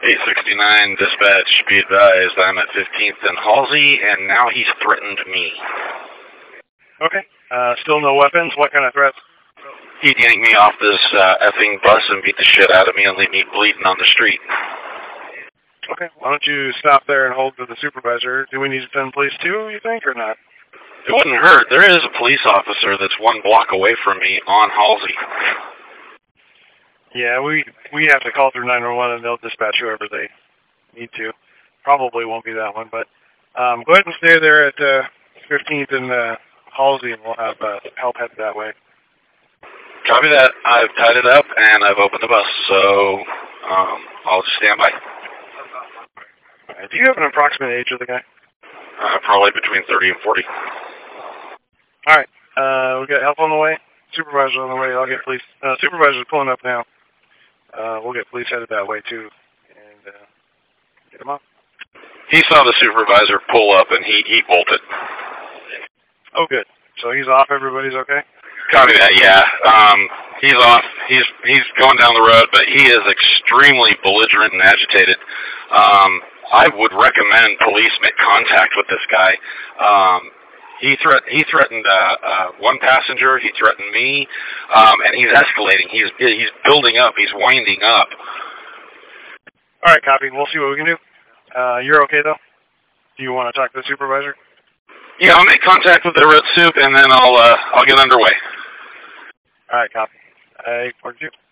869 dispatch, be advised, I'm at 15th and Halsey, and now he's threatened me. Okay. Still no weapons? What kind of threats? He'd yank me off this effing bus and beat the shit out of me and leave me bleeding on the street. Okay. Why don't you stop there and hold to the supervisor? Do we need to send police too, you think, or not? It wouldn't hurt. There is a police officer that's 1 block away from me on Halsey. Yeah, we have to call through 911 and they'll dispatch whoever they need to. Probably won't be that one, but go ahead and stay there at 15th and Halsey, and we'll have help head that way. Copy that. I've tied it up and I've opened the bus, so I'll just stand by. Right. Do you have an approximate age of the guy? Probably between 30 and 40. All right. We got help on the way. Supervisor on the way. I'll get police. Supervisor's pulling up now. We'll get police headed that way too, and get him off. He saw the supervisor pull up and he bolted. Oh, good. So he's off. Everybody's okay? Copy that. Yeah. He's off. He's going down the road, but he is extremely belligerent and agitated. I would recommend police make contact with this guy. He threatened 1 passenger. He threatened me, and he's escalating. He's building up. He's winding up. All right, copy. We'll see what we can do. You're okay though? Do you want to talk to the supervisor? Yeah, I'll make contact with the red soup, and then I'll get underway. All right, copy. 842.